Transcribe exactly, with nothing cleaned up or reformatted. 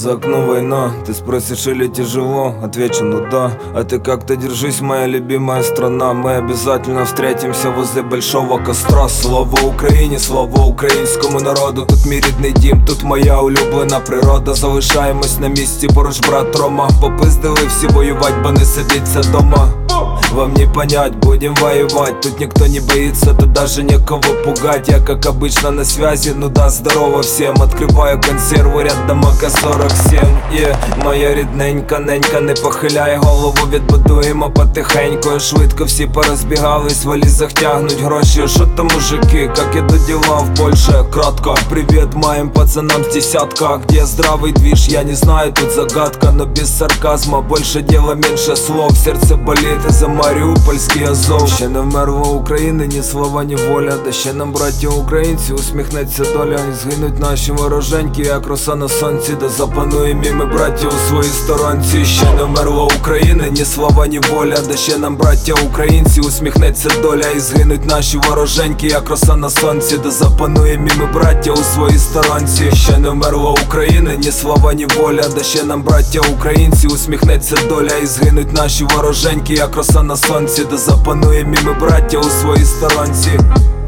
За окном война, ты спросишь, или тяжело? Отвечу, ну да. А ты как-то держись, моя любимая страна. Мы обязательно встретимся возле большого костра. Слава Україні, слава українському народу. Тут мій рідний дім, тут моя улюблена природа. Залишаємось на місці, поруч брат Рома. Попиздили всі воювать, бо не сидіться дома. Вам не понять, будем воевать. Тут никто не боится, тут даже некого пугать. Я как обычно на связи, ну да, здорово всем. Открываю консерву, рядом а ка сорок сім. yeah. Моя рідненька, ненька, не похиляй голову, відбудуємо потихеньку. Швидко всі порозбігались, в валізах тягнуть гроші. Шо там мужики, как идут дела в Польше? Кратко, привет моим пацанам с десятка. Где здравый движ, я не знаю, тут загадка. Но без сарказма, больше дела, меньше слов. Сердце болит за Маріупольський Азов. Ще не вмерла України, ні слова, ні воля. Да ще нам, браття українці, усміхнеться доля. І згинуть наші вороженьки, як роса на сонці. Да запануємо і ми, браття, у своїй сторонці. Ще не вмерла України, ні слова, ні воля. Да ще нам, браття українці, усміхнеться доля. І згинуть наші вороженьки, як роса на сонці. Да запануємо і ми, браття, у своїй сторонці. Ще не вмерла України, ні слова, ні воля. Да ще нам, браття українці, усміхнеться доля. І згинуть наші вороженьки, як роса на сонці. Да запануємо і ми, браття, у своїй сторонці.